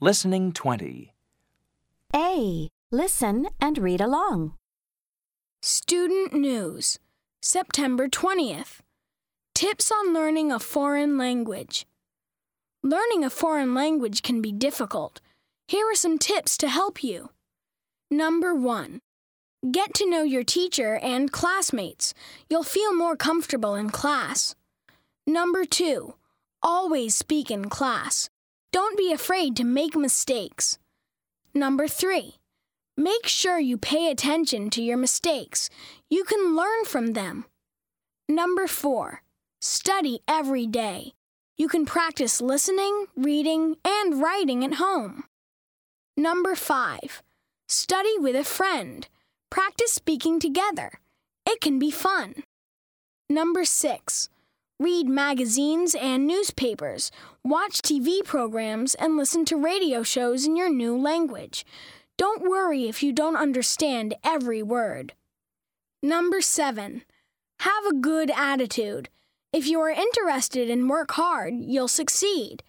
Listening 20. A. Listen and read along. Student News, September 20th. Tips on learning a foreign language. Learning a foreign language can be difficult. Here are some tips to help you. Number 1. Get to know your teacher and classmates. You'll feel more comfortable in class. Number 2. Always speak in class. Don't be afraid to make mistakes. Number 3. Make sure you pay attention to your mistakes. You can learn from them. Number 4. Study every day. You can practice listening, reading, and writing at home. Number 5. Study with a friend. Practice speaking together. It can be fun. Number 6. Read magazines and newspapers. Watch TV programs and listen to radio shows in your new language. Don't worry if you don't understand every word. Number 7. Have a good attitude. If you are interested and work hard, you'll succeed.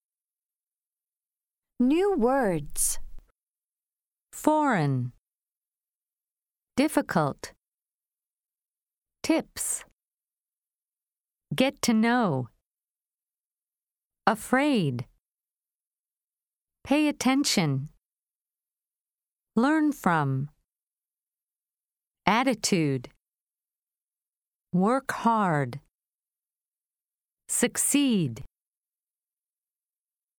New words. Foreign. Difficult. Tips. Get to know. Afraid. Pay attention. Learn from. Attitude. Work hard. Succeed.